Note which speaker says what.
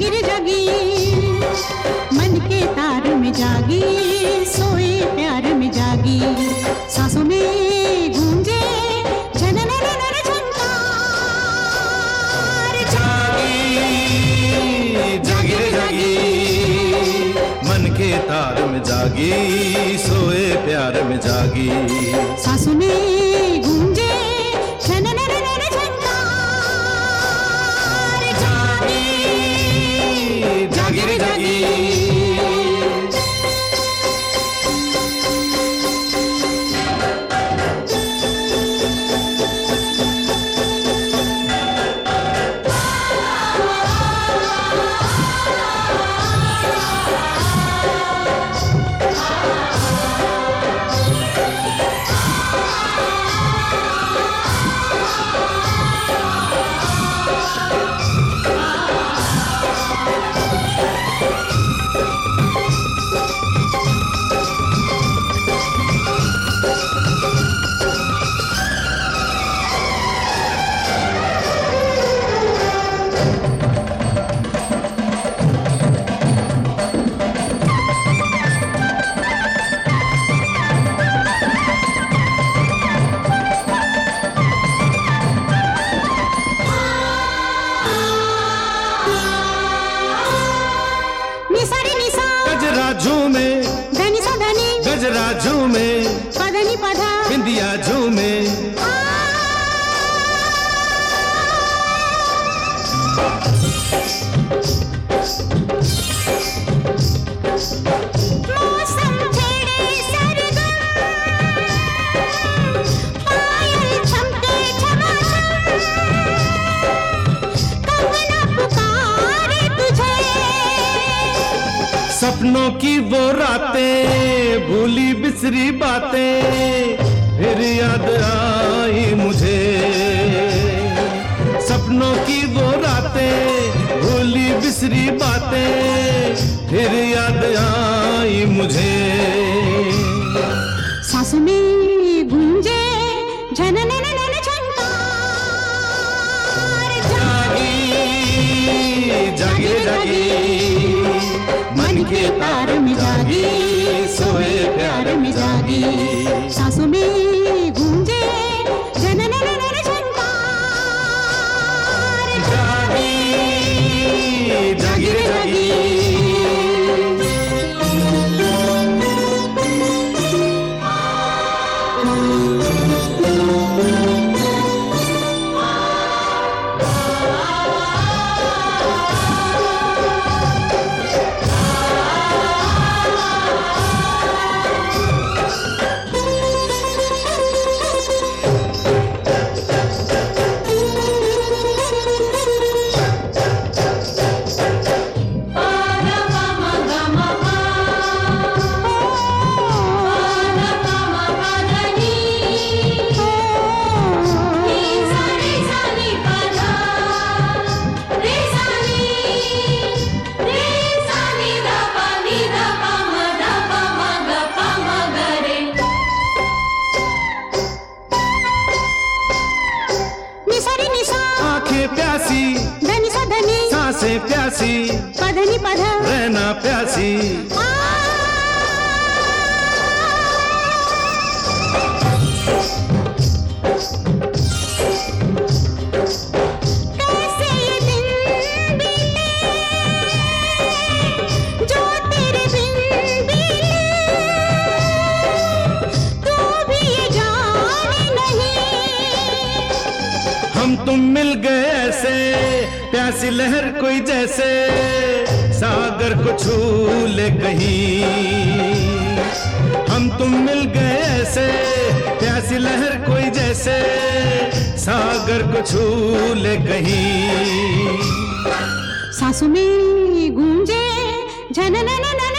Speaker 1: जागिर जगी मन के तार में जागी, सोए प्यार में जागी, सांसों में गूंजे जनन नर झंकार।
Speaker 2: जागी जागिर जगी मन के तार में जागी, सोए प्यार में जागी,
Speaker 1: सांसों में गूंजे जनन नर झंकार। जागी
Speaker 2: जागिर जगी। गजराजू में
Speaker 1: धनी सा धनी,
Speaker 2: गजराजू में
Speaker 1: पधनी पधा,
Speaker 2: बिंदिया झूमे,
Speaker 1: मौसम छेड़े सरगम, पायल छमके झमाझम, कंगना पुकारे तुझे।
Speaker 2: सपनों की वो रातें, भूली बिसरी बातें, फिर याद आई मुझे। सपनों की वो रातें, भूली बिसरी बातें, फिर याद आई मुझे।
Speaker 1: सांसों में गूंजे जनन नन झंकार।
Speaker 2: जागी जागी जागी मन के तार में जागी, सोए प्यार में जागी,
Speaker 1: सांसों में गूंजे जनन नर झंकार।
Speaker 2: जागी जागिर जागी। आंखें प्यासी,
Speaker 1: धनी सा धनी,
Speaker 2: सांसें प्यासी,
Speaker 1: पधनी पधा,
Speaker 2: रहना प्यासी।
Speaker 1: कैसे ये दिन बीते जो तेरे बिन बीते, तू भी ये जाने नहीं।
Speaker 2: हम तुम मिल गए ऐसे, प्यासी लहर कोई जैसे, सागर को छू ले कहीं। हम तुम मिल गए ऐसे, प्यासी लहर कोई जैसे, सागर को छू ले कहीं।
Speaker 1: सांसों में गूंजे जनन नन